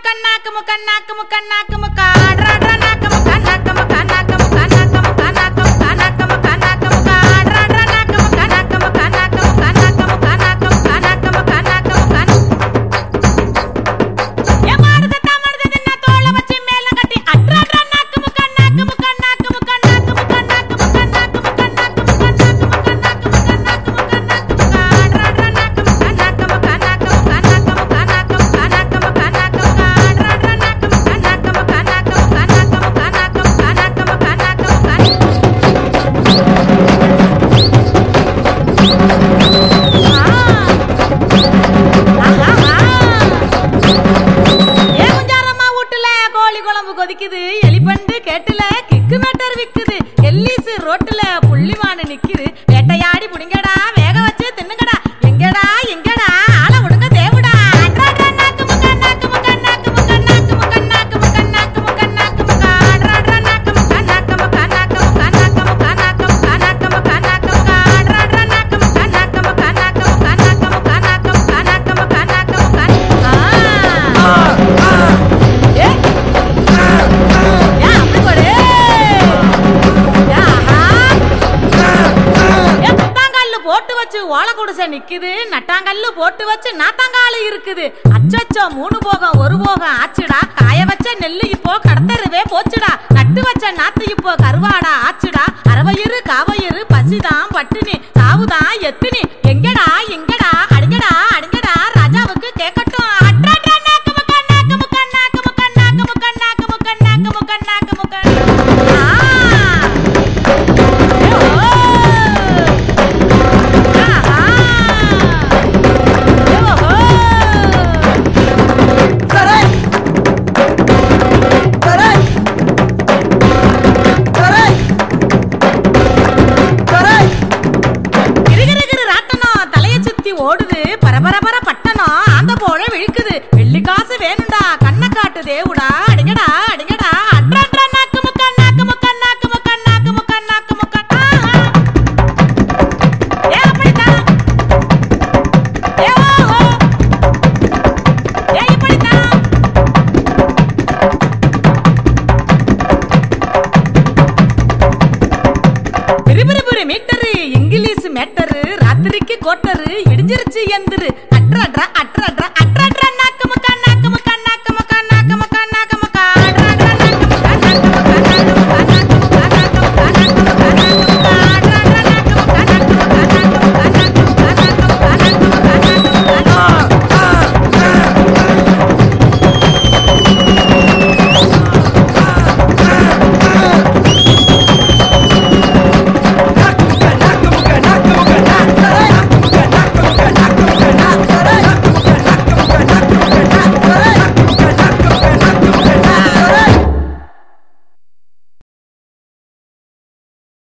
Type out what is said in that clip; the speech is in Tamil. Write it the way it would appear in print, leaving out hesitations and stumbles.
நிக்குது நட்டாங்கல்லு போட்டு வச்சு நாத்தாங்காலு இருக்குது. அச்சச்சோ 3 போகம் 1 போகம் ஆச்சுடா. காய வச்ச நெல்லு இப்போ கடத்தருவே போச்சுடா. நட்டு வச்ச நாத்து இப்போ கருவாடா ஆச்சுடா. அரவயிறு காவயிறு பசிதான் பட்டினி சாவுதான் எத்தினி. எங்கடா எங்கடா அடுங்கடா அடுங்கடா ராஜாவுக்கு கேட்கட்டும். ஓடுது பரபரபர பட்டணம் அந்த போல விழுக்குது. வெள்ளி காசு வேணும்டா கண்ணை காட்டு தேவுடா. அடிங்கடா அடிங்கடா அட்ரா நாக்கு முக்கன் நாக்கு முக்கன் நாக்கு முக்கன் நாக்கு முக்கன் நாக்கு முக்கன். ஏ அப்படிதான் ஏ ஓஹோ ஏ இப்படிதான். பிரிபிரிபுரி மீட்டரு இங்கிலீஷ் மேட்டரு ராத்திரிக்கு கோட்டரு இடிஞ்சிருச்சு எந்திரு. அட்ரா அட்ரா அட்ரா